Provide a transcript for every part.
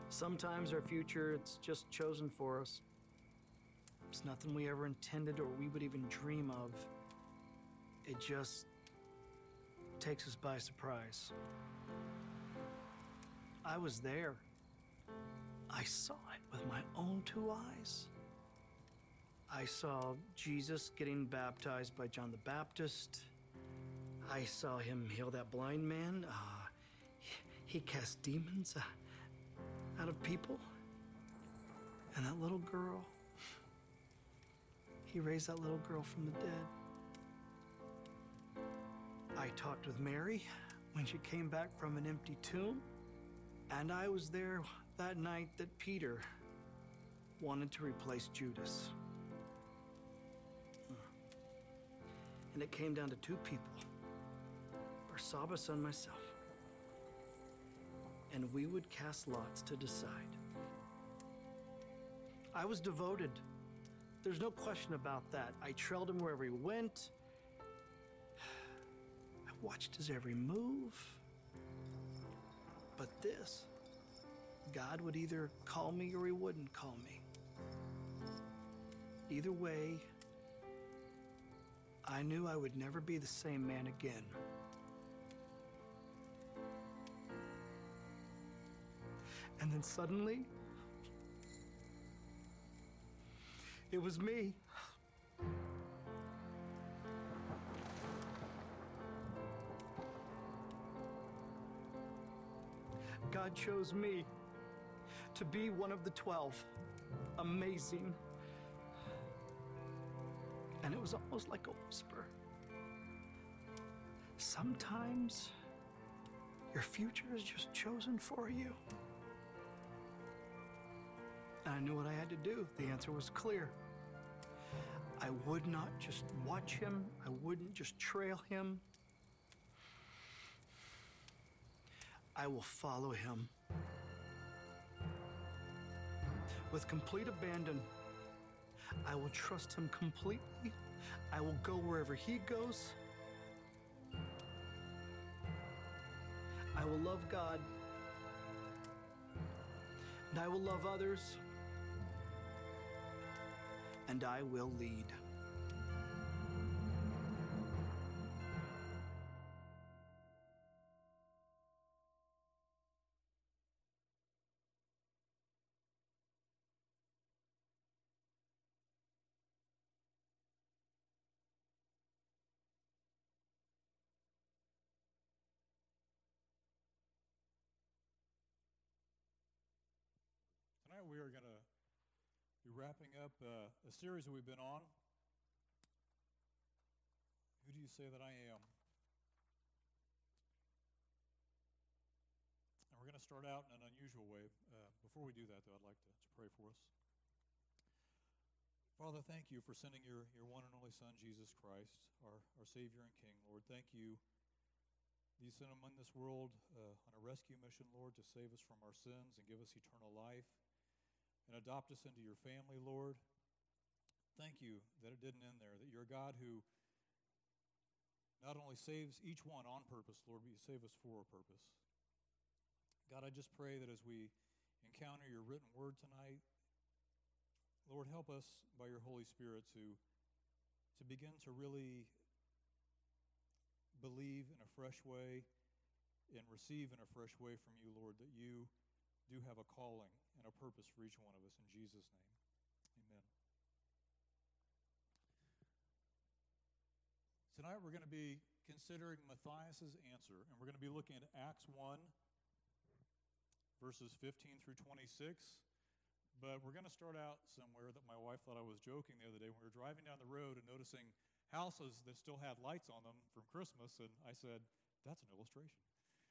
Sometimes our future, it's just chosen for us. It's nothing we ever intended or we would even dream of. It just takes us by surprise. I was there. I saw it with my own two eyes. I saw Jesus getting baptized by John the Baptist. I saw him heal that blind man. He cast demons out of people. And that little girl, he raised that little girl from the dead. I talked with Mary when she came back from an empty tomb. And I was there that night that Peter wanted to replace Judas. And it came down to two people, Barsabbas and myself. And we would cast lots to decide. I was devoted. There's no question about that. I trailed him wherever he went. I watched his every move. But this, God would either call me or he wouldn't call me. Either way, I knew I would never be the same man again. And then suddenly, it was me. God chose me to be one of the 12. Amazing. And it was almost like a whisper. Sometimes your future is just chosen for you. And I knew what I had to do. The answer was clear. I would not just watch him. I wouldn't just trail him. I will follow him. With complete abandon, I will trust him completely. I will go wherever he goes. I will love God. And I will love others. And I will lead. Tonight we are going to be wrapping up a series that we've been on. Who do you say that I am? And we're going to start out in an unusual way. Before we do that, though, I'd like to pray for us. Father, thank you for sending your one and only Son, Jesus Christ, our Savior and King. Lord, thank you. You sent him in this world on a rescue mission, Lord, to save us from our sins and give us eternal life and adopt us into your family, Lord. Thank you that it didn't end there, that you're a God who not only saves each one on purpose, Lord, but you save us for a purpose. God, I just pray that as we encounter your written word tonight, Lord, help us by your Holy Spirit to begin to really believe in a fresh way and receive in a fresh way from you, Lord, that you do have a calling and a purpose for each one of us. In Jesus' name, amen. Tonight we're going to be considering Matthias' answer, and we're going to be looking at Acts 1, verses 15 through 26. But we're going to start out somewhere that my wife thought I was joking the other day when we were driving down the road and noticing houses that still had lights on them from Christmas, and I said, that's an illustration.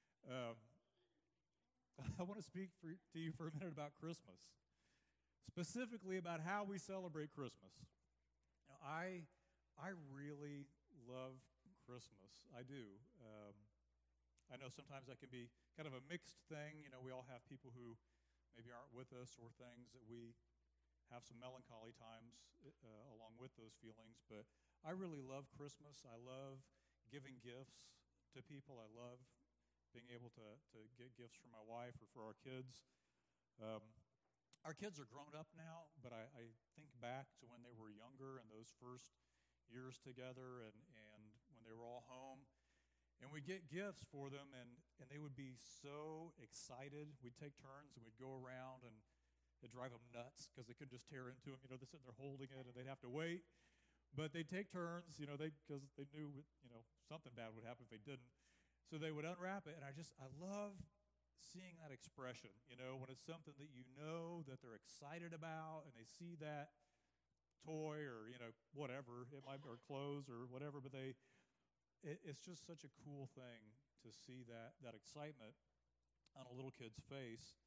I want to speak to you for a minute about Christmas, specifically about how we celebrate Christmas. Now, I really love Christmas. I do. I know sometimes that can be kind of a mixed thing. You know, we all have people who maybe aren't with us or things that we have some melancholy times along with those feelings. But I really love Christmas. I love giving gifts to people. I love being able to get gifts for my wife or for our kids. Um, our kids are grown up now, but I think back to when they were younger and those first years together and when they were all home. And we'd get gifts for them, and they would be so excited. We'd take turns, and we'd go around, and it'd drive them nuts because they couldn't just tear into them. They're sitting there holding it, and they'd have to wait. But they'd take turns, because they knew, something bad would happen if they didn't. So they would unwrap it, and I love seeing that expression, when it's something that that they're excited about, and they see that toy or, whatever, it might be, or clothes or whatever, but it's just such a cool thing to see that excitement on a little kid's face.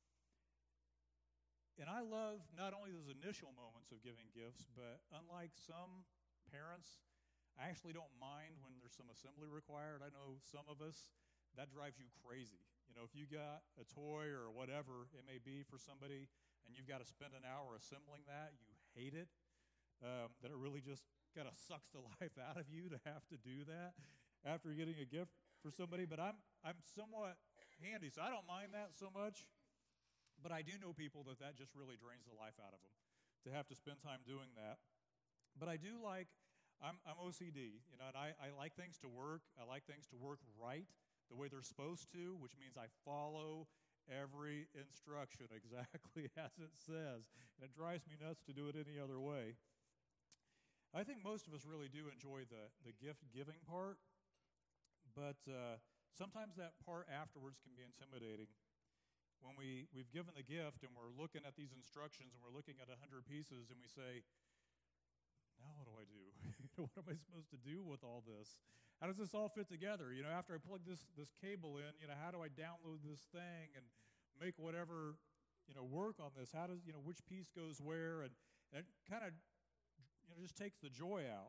And I love not only those initial moments of giving gifts, but unlike some parents, I actually don't mind when there's some assembly required. I know some of us, that drives you crazy. If you got a toy or whatever it may be for somebody and you've got to spend an hour assembling that, you hate it, that it really just kind of sucks the life out of you to have to do that after getting a gift for somebody. But I'm somewhat handy, so I don't mind that so much. But I do know people that just really drains the life out of them to have to spend time doing that. But I do like, I'm OCD, and I like things to work. I like things to work right, the way they're supposed to, which means I follow every instruction exactly as it says. And it drives me nuts to do it any other way. I think most of us really do enjoy the gift-giving part, but sometimes that part afterwards can be intimidating. When we've given the gift and we're looking at these instructions and we're looking at 100 pieces and we say, now what do I do? What am I supposed to do with all this? How does this all fit together? After I plug this cable in, how do I download this thing and make whatever, work on this? How does, which piece goes where? And it kind of, just takes the joy out.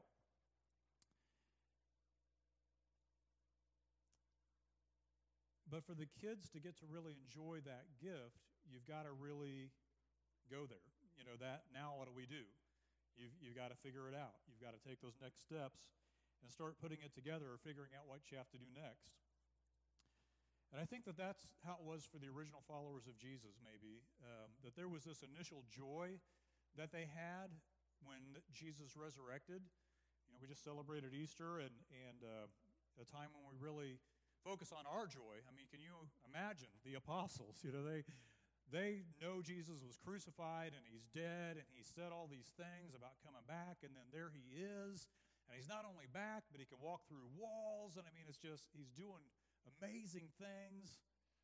But for the kids to get to really enjoy that gift, you've got to really go there. That now what do we do? You've got to figure it out. You've got to take those next steps and start putting it together or figuring out what you have to do next. And I think that's how it was for the original followers of Jesus, maybe, that there was this initial joy that they had when Jesus resurrected. We just celebrated Easter and a time when we really focus on our joy. I mean, can you imagine the apostles? They know Jesus was crucified and he's dead and he said all these things about coming back, and then there he is. And he's not only back, but he can walk through walls. And I mean, it's just, he's doing amazing things.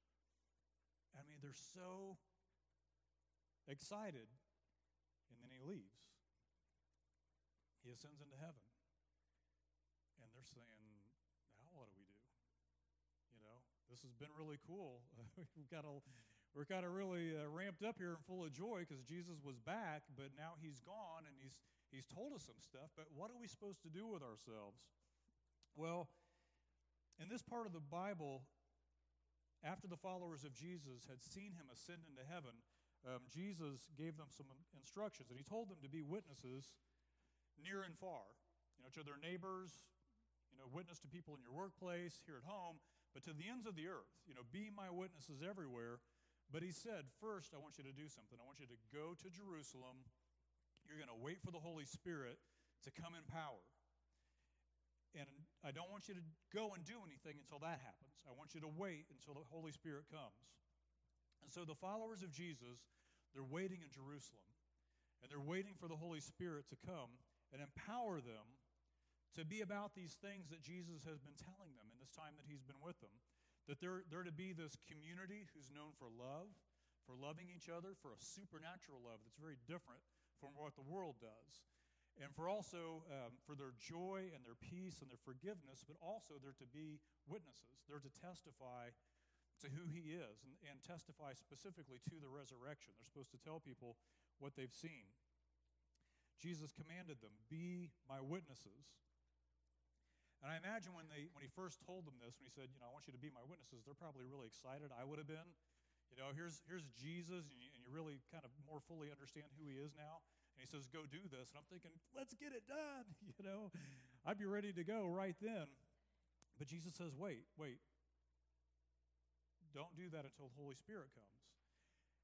I mean, they're so excited. And then he leaves. He ascends into heaven. And they're saying, now what do we do? This has been really cool. We're kind of really ramped up here and full of joy because Jesus was back, but now he's gone and he's told us some stuff, but what are we supposed to do with ourselves? Well, in this part of the Bible, after the followers of Jesus had seen him ascend into heaven, Jesus gave them some instructions, and he told them to be witnesses near and far, to their neighbors, witness to people in your workplace, here at home, but to the ends of the earth, be my witnesses everywhere. But he said, first, I want you to do something. I want you to go to Jerusalem. You're going to wait for the Holy Spirit to come in power. And I don't want you to go and do anything until that happens. I want you to wait until the Holy Spirit comes. And so the followers of Jesus, they're waiting in Jerusalem. And they're waiting for the Holy Spirit to come and empower them to be about these things that Jesus has been telling them in this time that he's been with them. That they're to be this community who's known for love, for loving each other, for a supernatural love that's very different from what the world does. And for also for their joy and their peace and their forgiveness, but also they're to be witnesses. They're to testify to who he is and testify specifically to the resurrection. They're supposed to tell people what they've seen. Jesus commanded them, be my witnesses. And I imagine when he first told them this, when he said, I want you to be my witnesses, they're probably really excited. I would have been. Here's Jesus, and you really kind of more fully understand who he is now. And he says, go do this. And I'm thinking, let's get it done. I'd be ready to go right then. But Jesus says, wait. Don't do that until the Holy Spirit comes.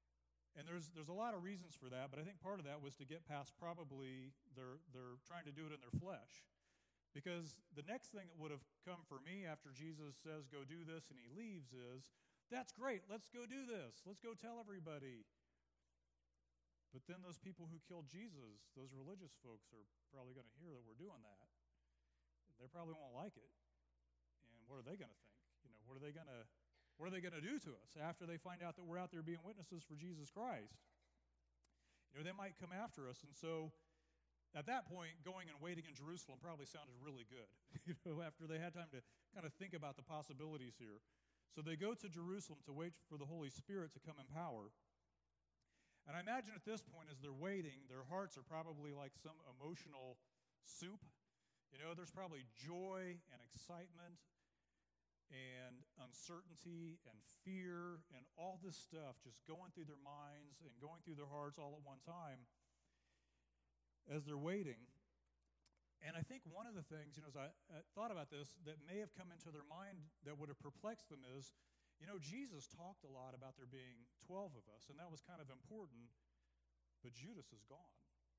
And there's a lot of reasons for that, but I think part of that was to get past probably they're trying to do it in their flesh. Because the next thing that would have come for me after Jesus says, go do this, and he leaves is, that's great, let's go do this. Let's go tell everybody. But then those people who killed Jesus, those religious folks, are probably going to hear that we're doing that. They probably won't like it. And what are they going to think? What are they going to do to us after they find out that we're out there being witnesses for Jesus Christ? They might come after us. And so at that point, going and waiting in Jerusalem probably sounded really good, after they had time to kind of think about the possibilities here. So they go to Jerusalem to wait for the Holy Spirit to come in power. And I imagine at this point, as they're waiting, their hearts are probably like some emotional soup. There's probably joy and excitement and uncertainty and fear and all this stuff just going through their minds and going through their hearts all at one time as they're waiting. And I think one of the things, as I thought about this, that may have come into their mind that would have perplexed them is, Jesus talked a lot about there being 12 of us, and that was kind of important, but Judas is gone.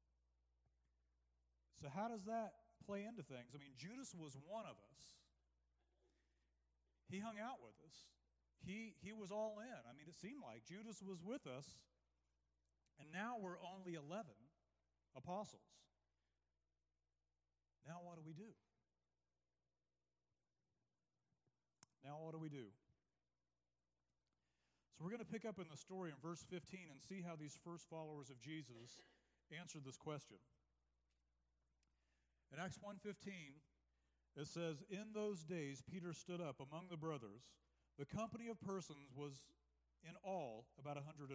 So how does that play into things? I mean, Judas was one of us. He hung out with us. He was all in. I mean, it seemed like Judas was with us, and now we're only 11 apostles. Now what do we do? Now what do we do? So we're going to pick up in the story in verse 15 and see how these first followers of Jesus answered this question. In Acts 1:15, it says, in those days Peter stood up among the brothers. The company of persons was in all about 120.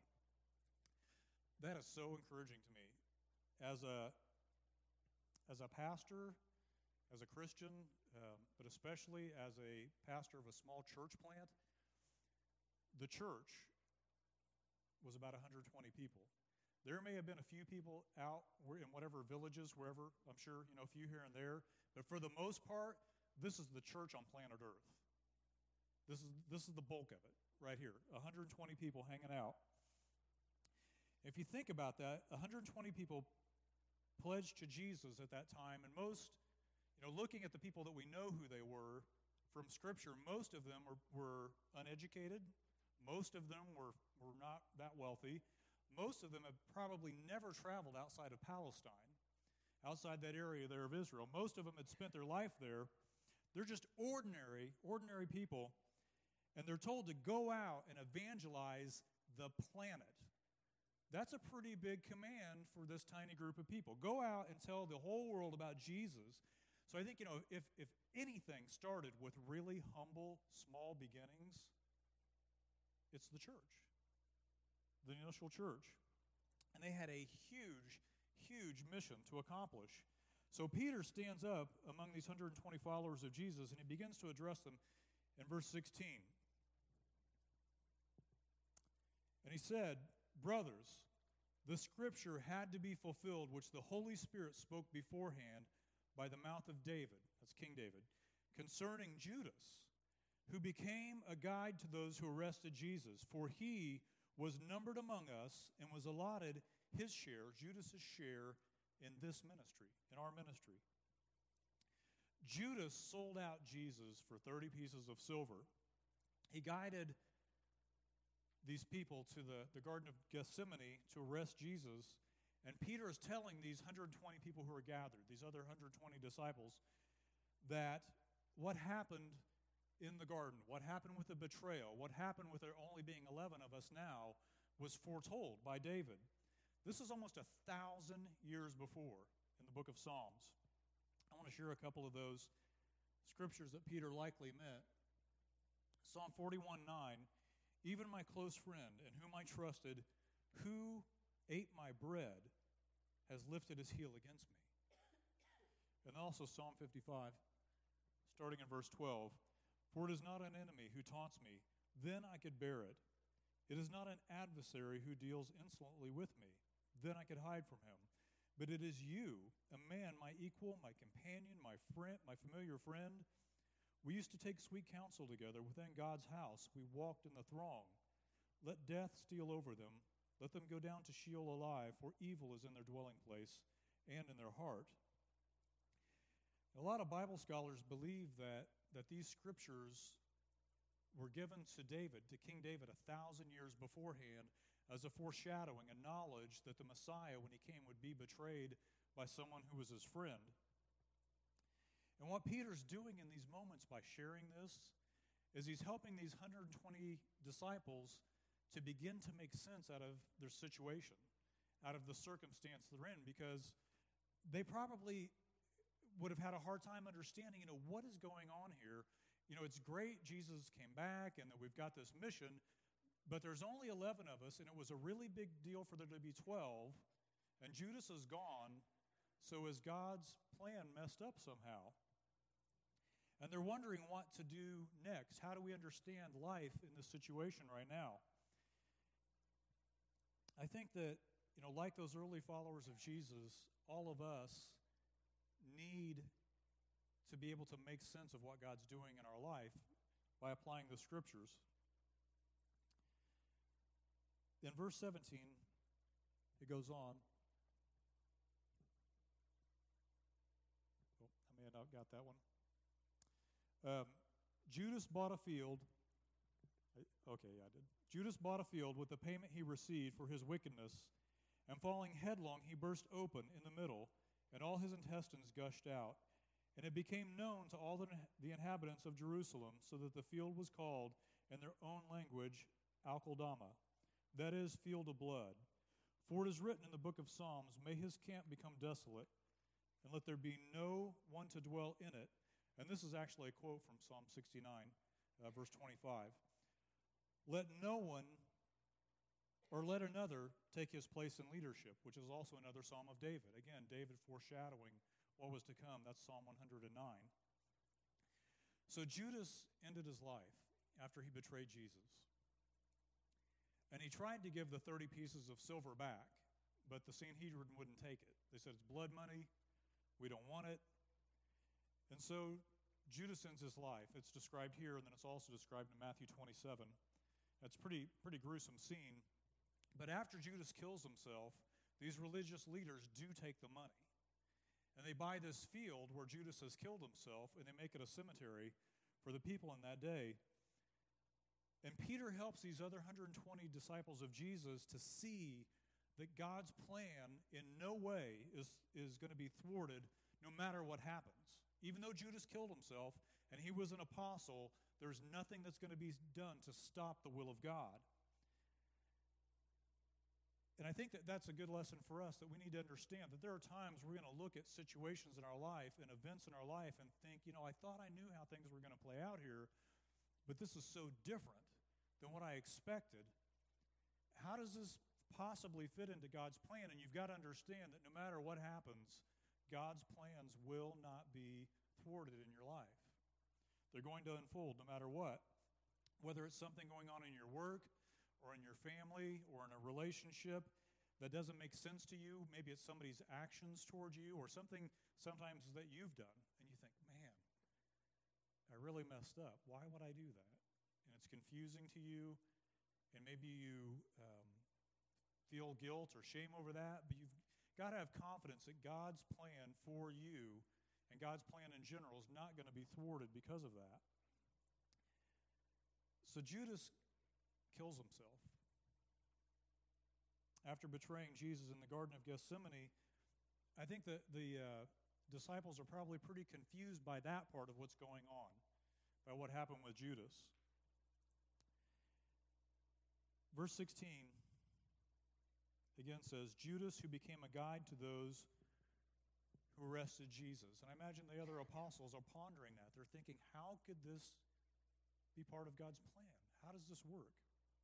That is so encouraging to me. As a pastor, as a Christian, but especially as a pastor of a small church plant, the church was about 120 people. There may have been a few people out in whatever villages, wherever, I'm sure, a few here and there. But for the most part, this is the church on planet Earth. This is the bulk of it right here, 120 people hanging out. If you think about that, 120 people pledged to Jesus at that time, and most, looking at the people that we know who they were from Scripture, most of them were uneducated. Most of them were not that wealthy. Most of them have probably never traveled outside of Palestine, outside that area there of Israel. Most of them had spent their life there. They're just ordinary people, and they're told to go out and evangelize the planet. That's a pretty big command for this tiny group of people. Go out and tell the whole world about Jesus. So I think, if anything started with really humble, small beginnings, it's the church. The initial church. And they had a huge mission to accomplish. So Peter stands up among these 120 followers of Jesus, and he begins to address them in verse 16. And he said, brothers, the scripture had to be fulfilled, which the Holy Spirit spoke beforehand by the mouth of David, that's King David, concerning Judas, who became a guide to those who arrested Jesus. For he was numbered among us and was allotted his share, Judas's share, in this ministry, in our ministry. Judas sold out Jesus for 30 pieces of silver. He guided these people to the Garden of Gethsemane to arrest Jesus. And Peter is telling these 120 people who are gathered, these other 120 disciples, that what happened in the garden, what happened with the betrayal, what happened with there only being 11 of us now, was foretold by David. This is almost 1,000 years before in the book of Psalms. I want to share a couple of those scriptures that Peter likely meant. Psalm 41:9, even my close friend in whom I trusted, who ate my bread, has lifted his heel against me. And also Psalm 55, starting in verse 12, for it is not an enemy who taunts me, then I could bear it. It is not an adversary who deals insolently with me, then I could hide from him. But it is you, a man, my equal, my companion, my friend, my familiar friend. We used to take sweet counsel together within God's house. We walked in the throng. Let death steal over them, Let them go down to Sheol alive, for evil is in their dwelling place and in their heart. A lot of Bible scholars believe that these scriptures were given to David, to King David, 1,000 years beforehand as a foreshadowing, a knowledge that the Messiah, when he came, would be betrayed by someone who was his friend. And what Peter's doing in these moments by sharing this is he's helping these 120 disciples to begin to make sense out of their situation, out of the circumstance they're in, because they probably would have had a hard time understanding, what is going on here. It's great Jesus came back and that we've got this mission, but there's only 11 of us, and it was a really big deal for there to be 12, and Judas is gone, so is God's plan messed up somehow? And they're wondering what to do next. How do we understand life in this situation right now? I think that, like those early followers of Jesus, all of us need to be able to make sense of what God's doing in our life by applying the scriptures. In verse 17, it goes on. Oh, I may have not got that one. Judas bought a field. Okay, yeah, I did. Judas bought a field with the payment he received for his wickedness, and falling headlong, he burst open in the middle, and all his intestines gushed out. And it became known to all the inhabitants of Jerusalem, so that the field was called, in their own language, Alkeldama, that is, field of blood. For it is written in the book of Psalms, may his camp become desolate, and let there be no one to dwell in it. And this is actually a quote from Psalm 69, verse 25. Let no one, or let another, take his place in leadership, which is also another Psalm of David. Again, David foreshadowing what was to come. That's Psalm 109. So Judas ended his life after he betrayed Jesus. And he tried to give the 30 pieces of silver back, but the Sanhedrin wouldn't take it. They said, it's blood money. We don't want it. And so Judas ends his life. It's described here, and then it's also described in Matthew 27. That's a pretty gruesome scene. But after Judas kills himself, these religious leaders do take the money. And they buy this field where Judas has killed himself, and they make it a cemetery for the people in that day. And Peter helps these other 120 disciples of Jesus to see that God's plan in no way is going to be thwarted no matter what happens. Even though Judas killed himself and he was an apostle, there's nothing that's going to be done to stop the will of God. And I think that that's a good lesson for us, that we need to understand that there are times we're going to look at situations in our life and events in our life and think, I thought I knew how things were going to play out here, but this is so different than what I expected. How does this possibly fit into God's plan? And you've got to understand that no matter what happens, God's plans will not be thwarted in your life. They're going to unfold no matter what. Whether it's something going on in your work or in your family or in a relationship that doesn't make sense to you, maybe it's somebody's actions towards you or something sometimes that you've done, and you think, man, I really messed up. Why would I do that? And it's confusing to you, and maybe you feel guilt or shame over that, but you've got to have confidence that God's plan for you and God's plan in general is not going to be thwarted because of that. So Judas kills himself. After betraying Jesus in the Garden of Gethsemane, I think that the disciples are probably pretty confused by that part of what's going on, by what happened with Judas. Verse 16 again says, Judas, who became a guide to those who arrested Jesus. And I imagine the other apostles are pondering that. They're thinking, how could this be part of God's plan? How does this work?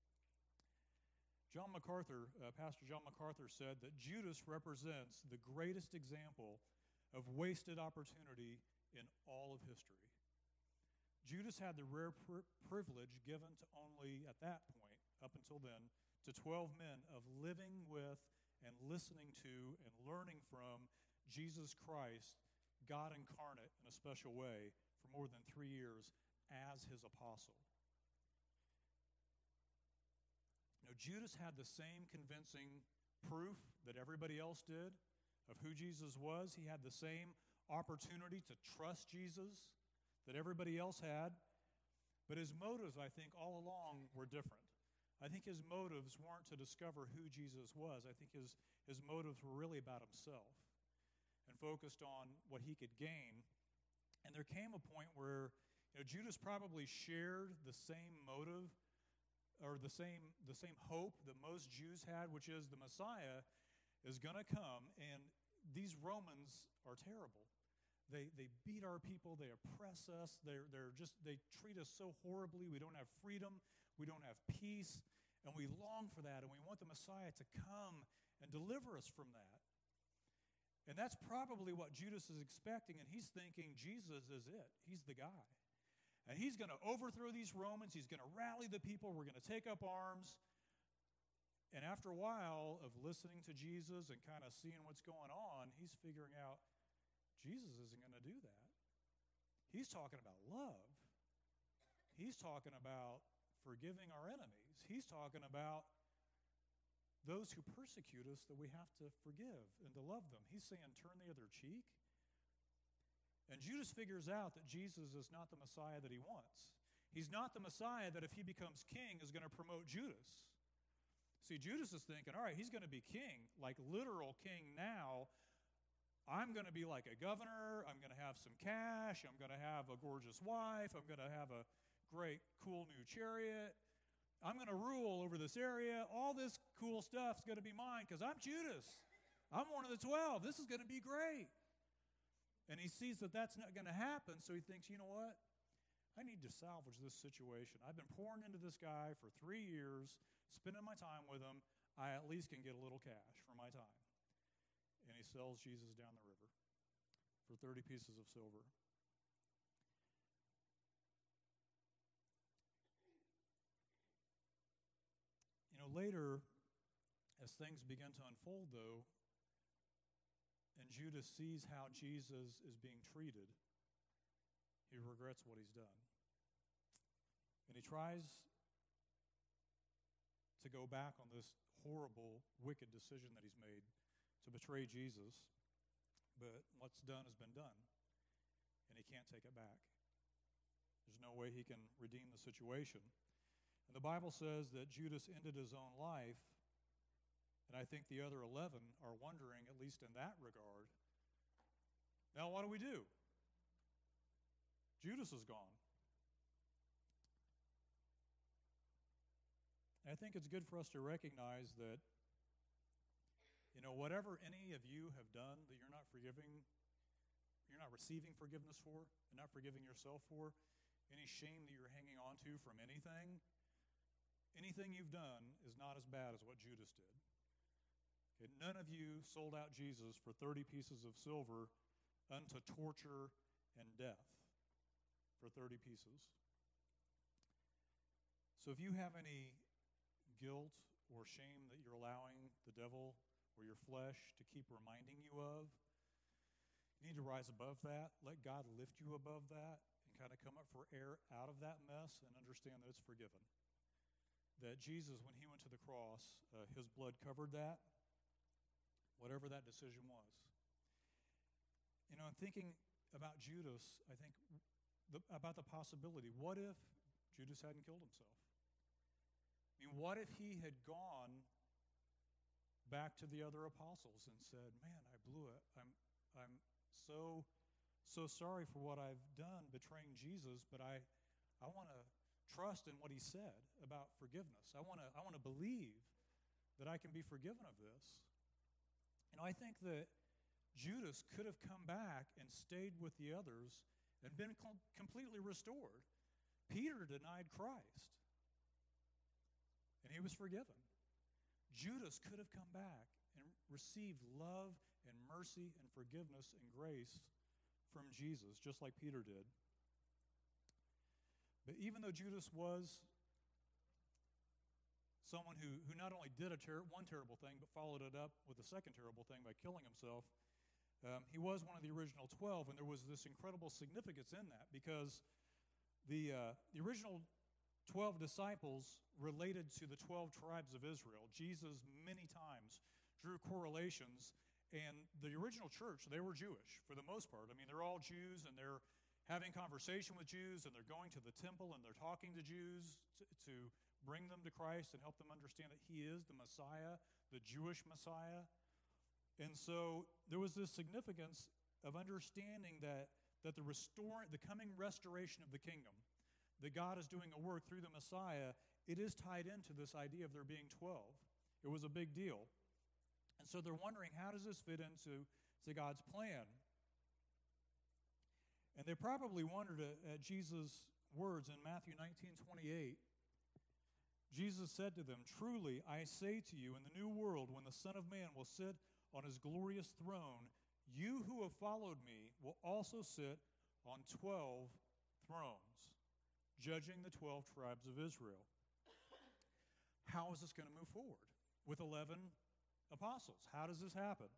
John MacArthur, Pastor John MacArthur said that Judas represents the greatest example of wasted opportunity in all of history. Judas had the rare privilege given to only, at that point, up until then, to 12 men of living with and listening to and learning from Jesus Christ, God incarnate in a special way, for more than 3 years as his apostle. Now, Judas had the same convincing proof that everybody else did of who Jesus was. He had the same opportunity to trust Jesus that everybody else had. But his motives, I think, all along were different. I think his motives weren't to discover who Jesus was. I think his motives were really about himself and focused on what he could gain. And there came a point where Judas probably shared the same motive or the same hope that most Jews had, which is the Messiah is going to come, and these Romans are terrible. They beat our people, they oppress us, they treat us so horribly. We don't have freedom, we don't have peace, and we long for that, and we want the Messiah to come and deliver us from that. And that's probably what Judas is expecting, and he's thinking Jesus is it. He's the guy. And he's going to overthrow these Romans. He's going to rally the people. We're going to take up arms. And after a while of listening to Jesus and kind of seeing what's going on, he's figuring out Jesus isn't going to do that. He's talking about love. He's talking about forgiving our enemies. He's talking about those who persecute us that we have to forgive and to love them. He's saying turn the other cheek. And Judas figures out that Jesus is not the Messiah that he wants. He's not the Messiah that if he becomes king is going to promote Judas. See, Judas is thinking, all right, he's going to be king, like literal king now. I'm going to be like a governor. I'm going to have some cash. I'm going to have a gorgeous wife. I'm going to have a great, cool new chariot. I'm going to rule over this area. All this cool stuff is going to be mine because I'm Judas. I'm one of the 12. This is going to be great. And he sees that that's not going to happen, so he thinks, you know what? I need to salvage this situation. I've been pouring into this guy for 3 years, spending my time with him. I at least can get a little cash for my time. And he sells Jesus down the river for 30 pieces of silver. Later, as things begin to unfold, though, and Judas sees how Jesus is being treated, he regrets what he's done. And he tries to go back on this horrible, wicked decision that he's made to betray Jesus, but what's done has been done, and he can't take it back. There's no way he can redeem the situation. And the Bible says that Judas ended his own life, and I think the other 11 are wondering, at least in that regard, now what do we do? Judas is gone. And I think it's good for us to recognize that, whatever any of you have done that you're not forgiving, you're not receiving forgiveness for, and not forgiving yourself for, any shame that you're hanging on to from anything you've done is not as bad as what Judas did. Okay, none of you sold out Jesus for 30 pieces of silver unto torture and death for 30 pieces. So if you have any guilt or shame that you're allowing the devil or your flesh to keep reminding you of, you need to rise above that. Let God lift you above that and kind of come up for air out of that mess and understand that it's forgiven. That Jesus, when he went to the cross, his blood covered that, whatever that decision was. Thinking about Judas, I think about the possibility. What if Judas hadn't killed himself? What if he had gone back to the other apostles and said, man, I blew it. I'm so sorry for what I've done betraying Jesus, but I want to trust in what he said about forgiveness. I want to believe that I can be forgiven of this. I think that Judas could have come back and stayed with the others and been completely restored. Peter denied Christ, and he was forgiven. Judas could have come back and received love and mercy and forgiveness and grace from Jesus, just like Peter did. But even though Judas was someone who not only did one terrible thing, but followed it up with a second terrible thing by killing himself, he was one of the original 12, and there was this incredible significance in that because the original 12 disciples related to the 12 tribes of Israel. Jesus many times drew correlations, and the original church, they were Jewish for the most part. I mean, they're all Jews, and they're having conversation with Jews, and they're going to the temple, and they're talking to Jews to bring them to Christ and help them understand that he is the Messiah, the Jewish Messiah. And so there was this significance of understanding that the coming restoration of the kingdom, that God is doing a work through the Messiah, it is tied into this idea of there being 12. It was a big deal. And so they're wondering, how does this fit into God's plan? And they probably wondered at Jesus' words in Matthew 19:28. Jesus said to them, "Truly, I say to you, in the new world, when the Son of Man will sit on his glorious throne, you who have followed me will also sit on 12 thrones, judging the 12 tribes of Israel." How is this going to move forward with 11 apostles? How does this happen?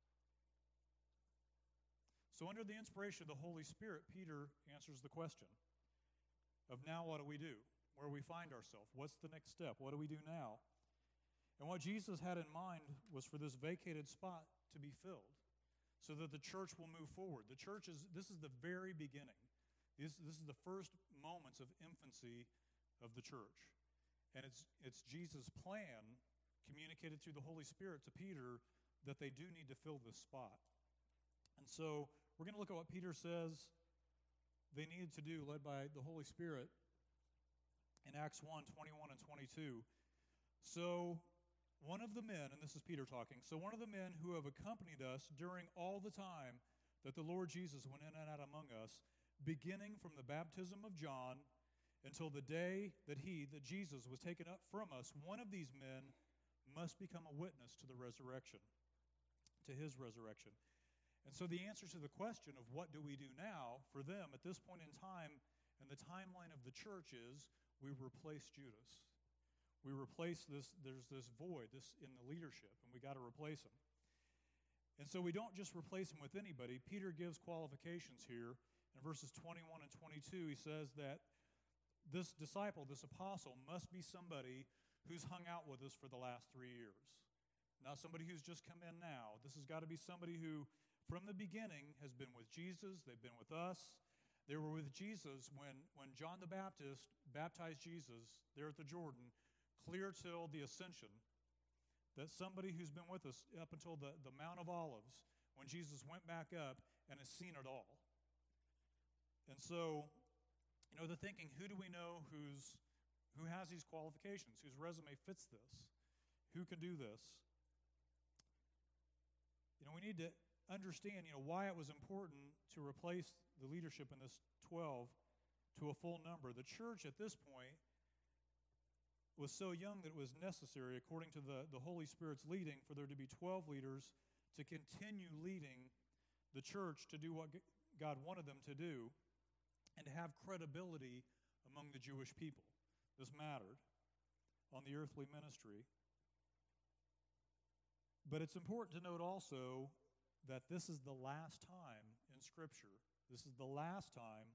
So under the inspiration of the Holy Spirit, Peter answers the question of, now what do we do? Where do we find ourselves? What's the next step? What do we do now? And what Jesus had in mind was for this vacated spot to be filled so that the church will move forward. The church this is the very beginning. This is the first moments of infancy of the church. And it's Jesus' plan, communicated through the Holy Spirit to Peter, that they do need to fill this spot. And so we're going to look at what Peter says they needed to do, led by the Holy Spirit, in Acts 1:21 and 22. So one of the men, and this is Peter talking, so one of the men who have accompanied us during all the time that the Lord Jesus went in and out among us, beginning from the baptism of John until the day that Jesus, was taken up from us, one of these men must become a witness to the resurrection, to his resurrection. And so the answer to the question of what do we do now for them at this point in time and the timeline of the church is, we replace Judas. We replace there's this void in the leadership, and we got to replace him. And so we don't just replace him with anybody. Peter gives qualifications here. In verses 21 and 22, he says that this disciple, this apostle, must be somebody who's hung out with us for the last 3 years. Not somebody who's just come in now. This has got to be somebody who, from the beginning, has been with Jesus. They've been with us. They were with Jesus when John the Baptist baptized Jesus there at the Jordan, clear till the ascension. That somebody who's been with us up until the Mount of Olives, when Jesus went back up and has seen it all. And so, they're thinking, who do we know who has these qualifications, whose resume fits this? Who can do this? We need to understand, why it was important to replace the leadership in this 12 to a full number. The church at this point was so young that it was necessary, according to the Holy Spirit's leading, for there to be 12 leaders to continue leading the church to do what God wanted them to do and to have credibility among the Jewish people. This mattered on the earthly ministry. But it's important to note also that this is the last time in Scripture, this is the last time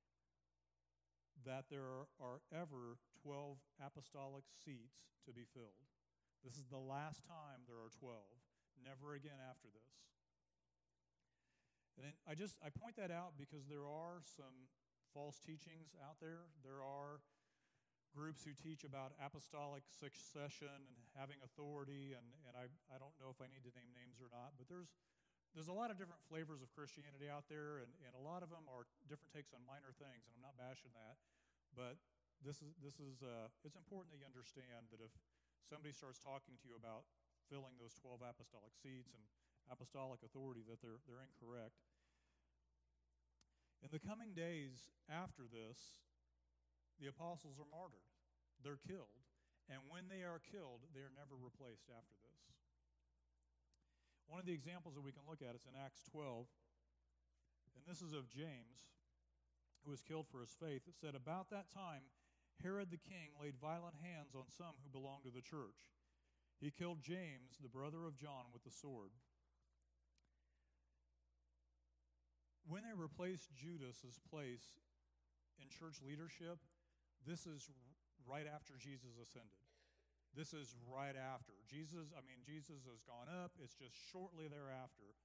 that there are ever 12 apostolic seats to be filled. This is the last time there are 12. Never again after this. And I point that out because there are some false teachings out there. There are groups who teach about apostolic succession and having authority, and I don't know if I need to name names or not, but there's a lot of different flavors of Christianity out there, and a lot of them are different takes on minor things, and I'm not bashing that. But this is it's important that you understand that if somebody starts talking to you about filling those 12 apostolic seats and apostolic authority, that they're incorrect. In the coming days after this, the apostles are martyred. They're killed. And when they are killed, they are never replaced after this. One of the examples that we can look at is in Acts 12, and this is of James, who was killed for his faith. It said, about that time, Herod the king laid violent hands on some who belonged to the church. He killed James, the brother of John, with the sword. When they replaced Judas's place in church leadership, this is right after Jesus ascended. This is right after. Jesus has gone up. It's just shortly thereafter.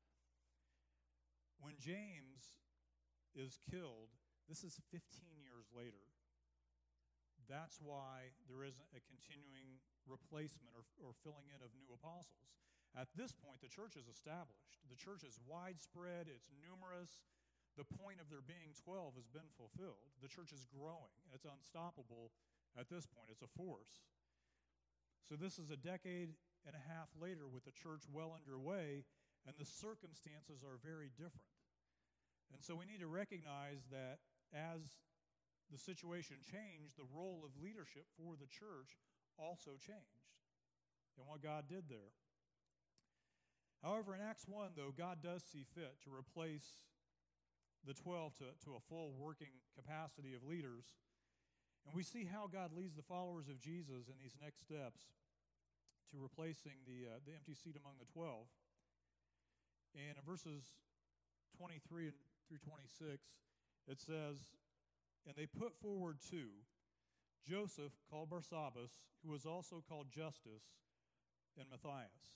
When James is killed, this is 15 years later. That's why there isn't a continuing replacement or filling in of new apostles. At this point, the church is established. The church is widespread. It's numerous. The point of there being 12 has been fulfilled. The church is growing. It's unstoppable at this point. It's a force. So this is a decade and a half later with the church well underway, and the circumstances are very different. And so we need to recognize that as the situation changed, the role of leadership for the church also changed, and what God did there. However, in Acts 1, though, God does see fit to replace the 12 to a full working capacity of leaders. And we see how God leads the followers of Jesus in these next steps to replacing the empty seat among the 12. And in verses 23 through 26, it says, "And they put forward two, Joseph, called Barsabbas, who was also called Justus, and Matthias.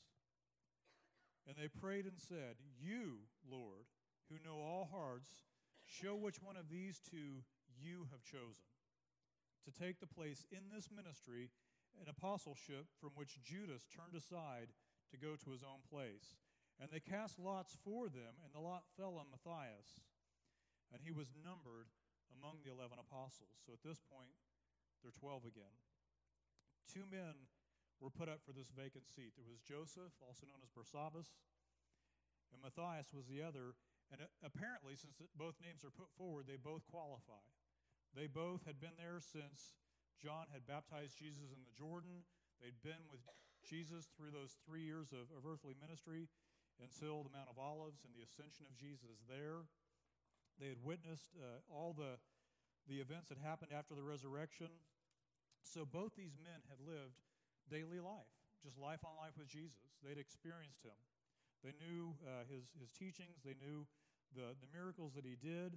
And they prayed and said, 'You, Lord, who know all hearts, show which one of these two you have chosen to take the place in this ministry and apostleship from which Judas turned aside to go to his own place.' And they cast lots for them, and the lot fell on Matthias, and he was numbered among the 11 apostles." So at this point, they're 12 again. Two men were put up for this vacant seat. There was Joseph, also known as Barsabbas, and Matthias was the other. And apparently, since both names are put forward, they both qualify. They both had been there since John had baptized Jesus in the Jordan. They'd been with Jesus through those 3 years of earthly ministry until the Mount of Olives and the ascension of Jesus there. They had witnessed all the events that happened after the resurrection. So both these men had lived daily life, just life on life with Jesus. They'd experienced him. They knew his teachings. They knew the miracles that he did.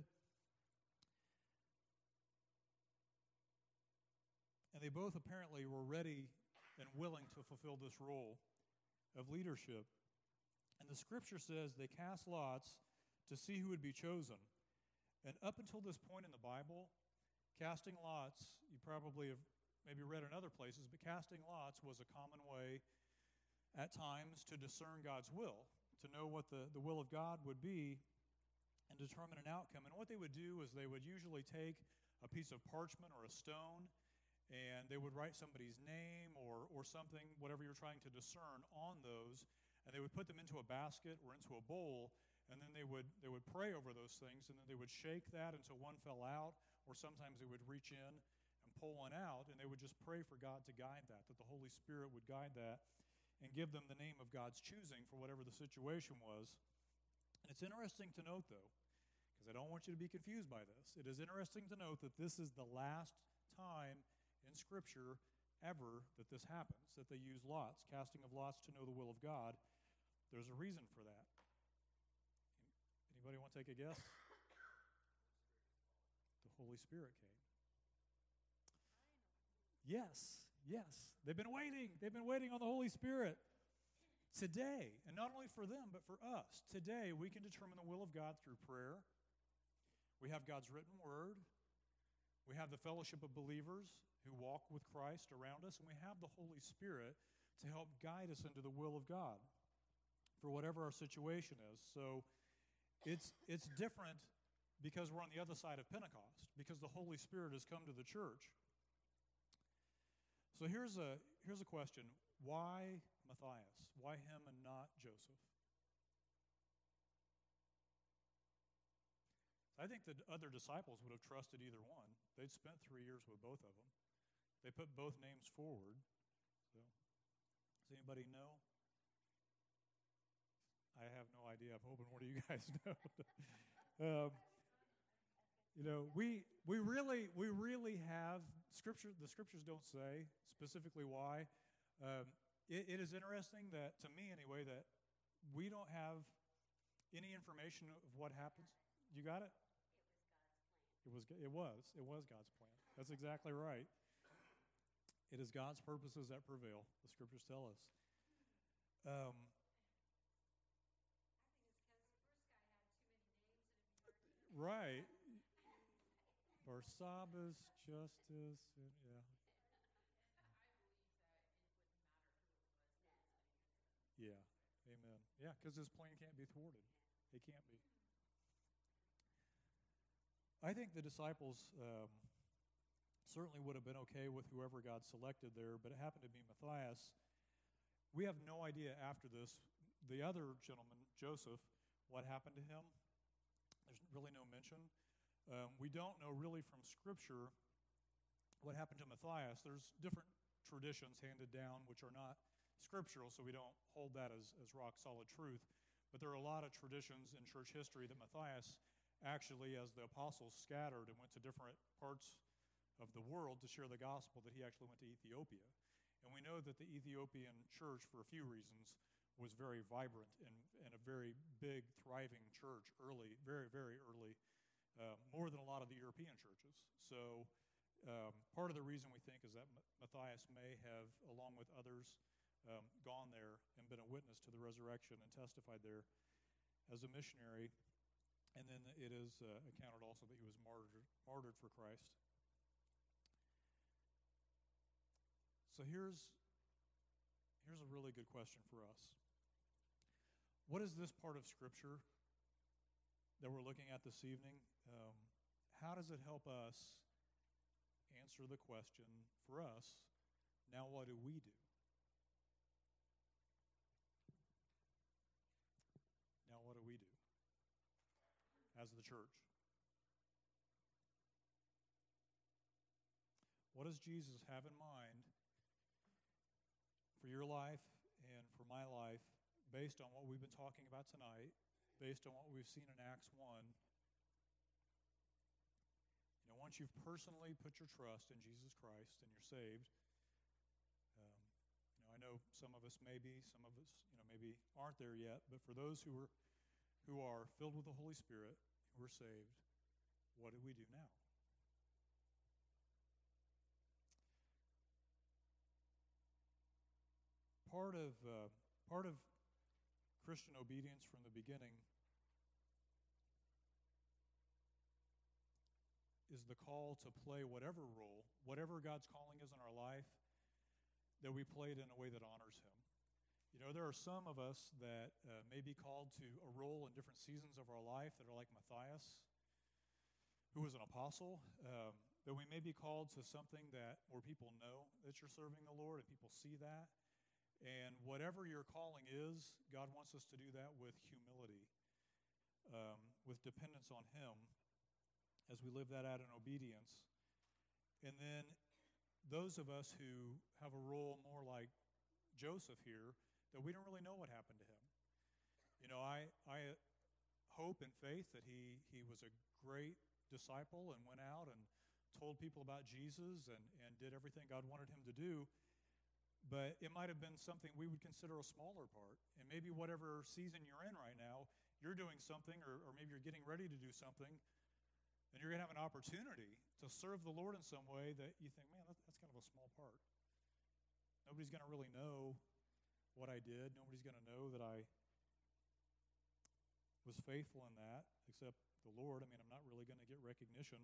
And they both apparently were ready and willing to fulfill this role of leadership. And the scripture says they cast lots to see who would be chosen. And up until this point in the Bible, casting lots, you probably have maybe read in other places, but casting lots was a common way at times to discern God's will, to know what the will of God would be and determine an outcome. And what they would do is they would usually take a piece of parchment or a stone, and they would write somebody's name or something, whatever you're trying to discern, on those, and they would put them into a basket or into a bowl, and then they would pray over those things, and then they would shake that until one fell out, or sometimes they would reach in and pull one out, and they would just pray for God to guide that the Holy Spirit would guide that and give them the name of God's choosing for whatever the situation was. And it's interesting to note, though, because I don't want you to be confused by this, it is interesting to note that this is the last time in Scripture ever that this happens, that they use lots, casting of lots to know the will of God. There's a reason for that. Anybody want to take a guess? The Holy Spirit came. Yes. They've been waiting on the Holy Spirit. Today, and not only for them, but for us, today we can determine the will of God through prayer. We have God's written word. We have the fellowship of believers who walk with Christ around us, and we have the Holy Spirit to help guide us into the will of God for whatever our situation is. So it's different because we're on the other side of Pentecost, because the Holy Spirit has come to the church. So here's a question. Why Matthias? Why him and not Joseph? I think the other disciples would have trusted either one. They'd spent 3 years with both of them. They put both names forward. So, does anybody know? I have no idea. I'm hoping one of you guys know. We really have scripture. The scriptures don't say specifically why. It is interesting that, to me anyway, that we don't have any information of what happens. You got it? It was God's plan. It was God's plan. That's exactly right. It is God's purposes that prevail, the scriptures tell us. Right. Barsabbas, justice, yeah. Yeah, amen. Yeah, because his plan can't be thwarted. It can't be. I think the disciples certainly would have been okay with whoever God selected there, but it happened to be Matthias. We have no idea after this. The other gentleman, Joseph, what happened to him? There's really no mention. We don't know really from Scripture what happened to Matthias. There's different traditions handed down which are not scriptural, so we don't hold that as rock solid truth. But there are a lot of traditions in church history that Matthias actually, as the apostles scattered and went to different parts of the world to share the gospel, that he actually went to Ethiopia. And we know that the Ethiopian church, for a few reasons, was very vibrant and a very big, thriving church early, very, very early, more than a lot of the European churches. So part of the reason we think is that Matthias may have, along with others, gone there and been a witness to the resurrection and testified there as a missionary. And then it is accounted also that he was martyred for Christ. So here's a really good question for us. What is this part of Scripture that we're looking at this evening? How does it help us answer the question for us, now what do we do? Now what do we do as the church? What does Jesus have in mind for your life and for my life, based on what we've been talking about tonight, based on what we've seen in Acts 1? You know, once you've personally put your trust in Jesus Christ and you're saved, I know some of us may be, some of us, maybe aren't there yet, but for those who are filled with the Holy Spirit, who are saved, what do we do now? Part of Christian obedience from the beginning is the call to play whatever role, whatever God's calling is in our life, that we play it in a way that honors Him. You know, there are some of us that may be called to a role in different seasons of our life that are like Matthias, who was an apostle, that we may be called to something where people know that you're serving the Lord and people see that. And whatever your calling is, God wants us to do that with humility, with dependence on Him as we live that out in obedience. And then those of us who have a role more like Joseph here, that we don't really know what happened to him. You know, I hope and faith that he was a great disciple and went out and told people about Jesus and did everything God wanted him to do. But it might have been something we would consider a smaller part. And maybe whatever season you're in right now, you're doing something, or maybe you're getting ready to do something, and you're going to have an opportunity to serve the Lord in some way that you think, man, that's kind of a small part. Nobody's going to really know what I did. Nobody's going to know that I was faithful in that, except the Lord. I mean, I'm not really going to get recognition.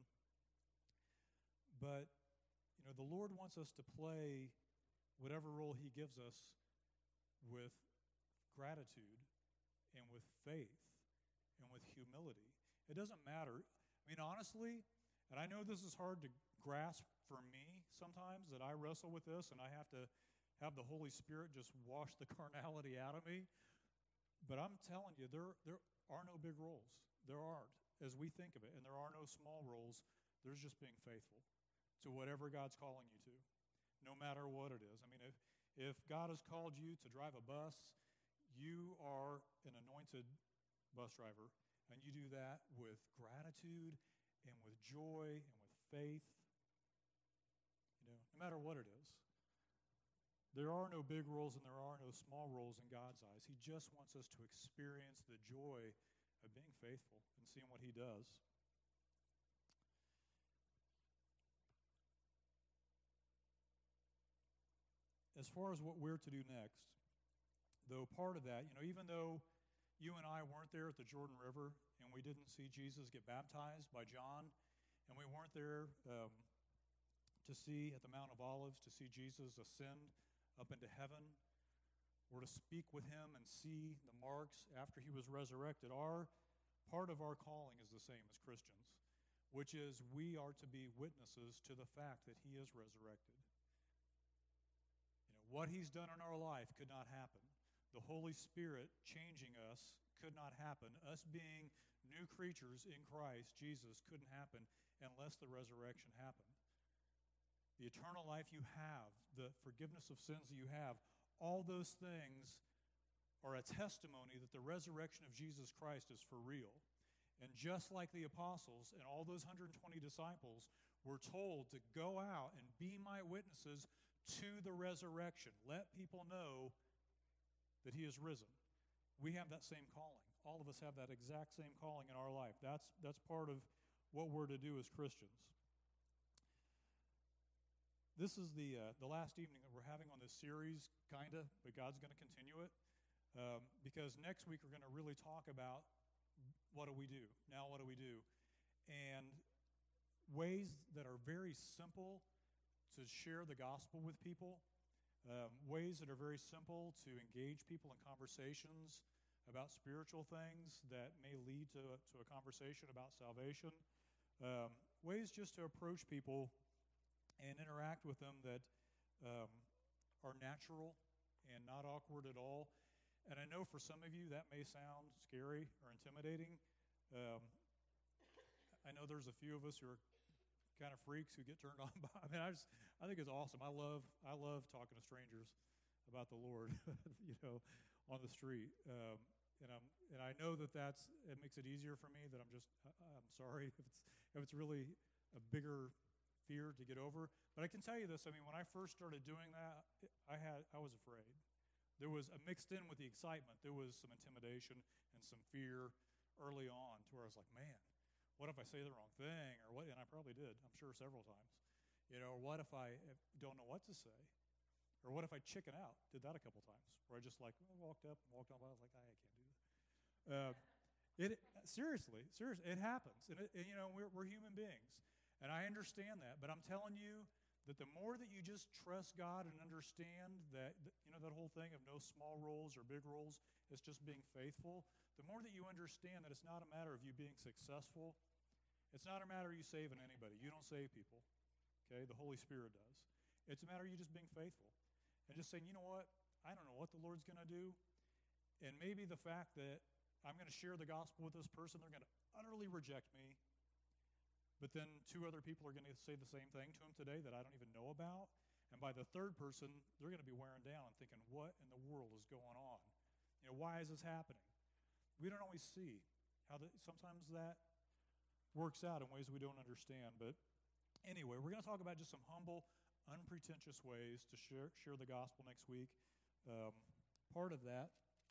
But, you know, the Lord wants us to play whatever role He gives us with gratitude and with faith and with humility. It doesn't matter. I mean, honestly, and I know this is hard to grasp for me sometimes, that I wrestle with this and I have to have the Holy Spirit just wash the carnality out of me. But I'm telling you, there are no big roles. There aren't, as we think of it. And there are no small roles. There's just being faithful to whatever God's calling you to, no matter what it is. I mean, if God has called you to drive a bus, you are an anointed bus driver, and you do that with gratitude and with joy and with faith, no matter what it is. There are no big roles and there are no small roles in God's eyes. He just wants us to experience the joy of being faithful and seeing what He does. as far as what we're to do next, though part of that, even though you and I weren't there at the Jordan River and we didn't see Jesus get baptized by John, and we weren't there to see at the Mount of Olives, to see Jesus ascend up into heaven, or to speak with him and see the marks after he was resurrected, part of our calling is the same as Christians, which is we are to be witnesses to the fact that he is resurrected. What he's done in our life could not happen. The Holy Spirit changing us could not happen. Us being new creatures in Christ Jesus couldn't happen unless the resurrection happened. The eternal life you have, the forgiveness of sins that you have, all those things are a testimony that the resurrection of Jesus Christ is for real. And just like the apostles and all those 120 disciples were told to go out and be my witnesses to the resurrection, let people know that he is risen. We have that same calling. All of us have that exact same calling in our life. That's part of what we're to do as Christians. This is the last evening that we're having on this series, kind of, but God's going to continue it. Because next week we're going to really talk about what do we do? Now what do we do? And ways that are very simple to share the gospel with people, ways that are very simple to engage people in conversations about spiritual things that may lead to a conversation about salvation, ways just to approach people and interact with them that are natural and not awkward at all. And I know for some of you that may sound scary or intimidating. I know there's a few of us who are kind of freaks who get turned on by. I think it's awesome. I love talking to strangers about the Lord, on the street. And I know that it makes it easier for me. That I'm sorry if it's really a bigger fear to get over. But I can tell you this. When I first started doing that, I was afraid. There was mixed in with the excitement. There was some intimidation and some fear early on, to where I was like, man, what if I say the wrong thing, or what? And I probably did. I'm sure several times. Or what if I don't know what to say, or what if I chicken out? Did that a couple times, where I just walked up and walked on by. I was like, I can't do this. Seriously, it happens, and we're human beings, and I understand that. But I'm telling you that the more that you just trust God and understand that, that whole thing of no small roles or big roles, it's just being faithful, the more that you understand that it's not a matter of you being successful, it's not a matter of you saving anybody. You don't save people, okay? The Holy Spirit does. It's a matter of you just being faithful and just saying, you know what, I don't know what the Lord's going to do, and maybe the fact that I'm going to share the gospel with this person, they're going to utterly reject me. But then two other people are going to say the same thing to him today that I don't even know about. And by the third person, they're going to be wearing down and thinking, what in the world is going on? Why is this happening? We don't always see how sometimes that works out in ways we don't understand. But anyway, we're going to talk about just some humble, unpretentious ways to share the gospel next week. Part of that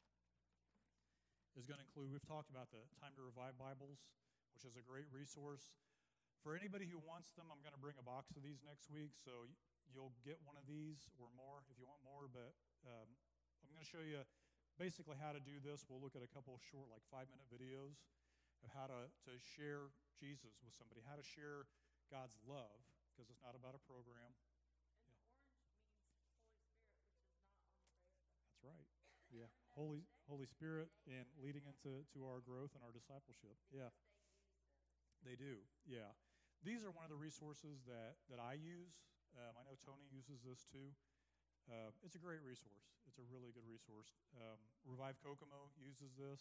is going to include, we've talked about the Time to Revive Bibles, which is a great resource. For anybody who wants them, I'm going to bring a box of these next week, so you'll get one of these or more if you want more. But I'm going to show you basically how to do this. We'll look at a couple of short, 5-minute videos of how to share Jesus with somebody, how to share God's love, because it's not about a program. And the orange means Holy Spirit, which is not on the Facebook. That's right. Yeah, Holy Spirit, and leading into our growth and our discipleship. Yeah, they do. Yeah. These are one of the resources that I use. I know Tony uses this too. It's a great resource. It's a really good resource. Revive Kokomo uses this.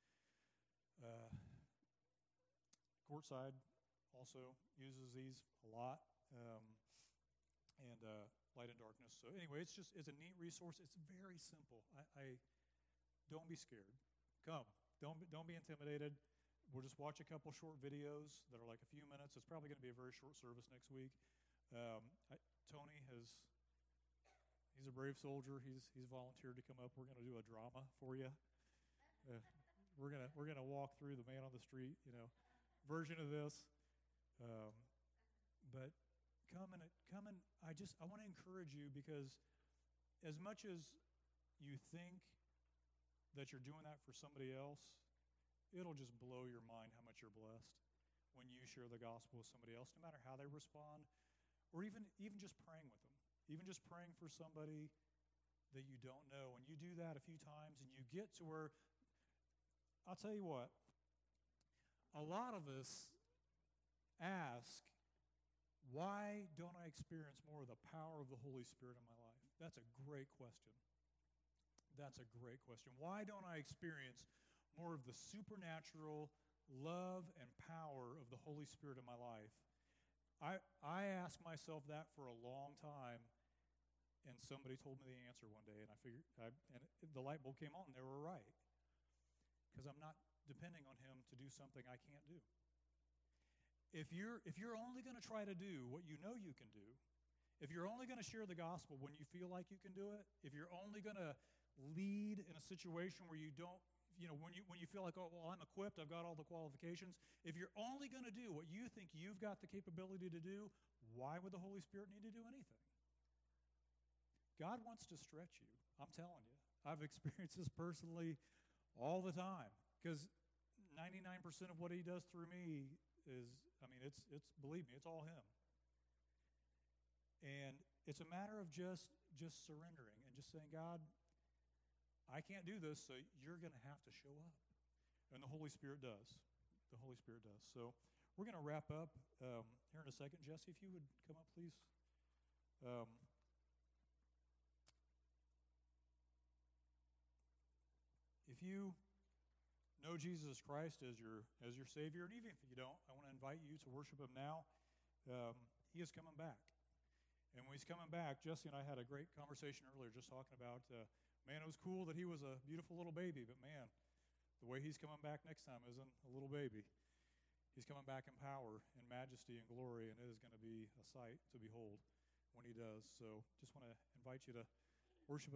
Courtside also uses these a lot. And Light and Darkness. So anyway, it's a neat resource. It's very simple. I don't be scared. Come. Don't be intimidated. We'll just watch a couple short videos that are a few minutes. It's probably going to be a very short service next week. Tony he's a brave soldier. He's volunteered to come up. We're going to do a drama for you. We're gonna walk through the man on the street, version of this. But come and I want to encourage you, because as much as you think that you're doing that for somebody else, it'll just blow your mind how much you're blessed when you share the gospel with somebody else, no matter how they respond, or even just praying with them, even just praying for somebody that you don't know. And you do that a few times, and you get to where, I'll tell you what, a lot of us ask, why don't I experience more of the power of the Holy Spirit in my life? That's a great question. That's a great question. Why don't I experience more of the supernatural love and power of the Holy Spirit in my life? I asked myself that for a long time, and somebody told me the answer one day, and the light bulb came on, and they were right. Because I'm not depending on him to do something I can't do. If you're only going to try to do what you know you can do, if you're only going to share the gospel when you feel like you can do it, if you're only going to lead in a situation where you don't, when you feel like, oh, well, I'm equipped, I've got all the qualifications, if you're only going to do what you think you've got the capability to do, why would the Holy Spirit need to do anything? God wants to stretch you. I'm telling you. I've experienced this personally all the time, because 99% of what he does through me is, it's believe me, it's all him. And it's a matter of just surrendering and just saying, God, I can't do this, so you're going to have to show up. And the Holy Spirit does. The Holy Spirit does. So we're going to wrap up here in a second. Jesse, if you would come up, please. If you know Jesus Christ as your Savior, and even if you don't, I want to invite you to worship him now. He is coming back. And when he's coming back, Jesse and I had a great conversation earlier just talking about, man, it was cool that he was a beautiful little baby, but man, the way he's coming back next time isn't a little baby. He's coming back in power and majesty and glory, and it is going to be a sight to behold when he does. So just want to invite you to worship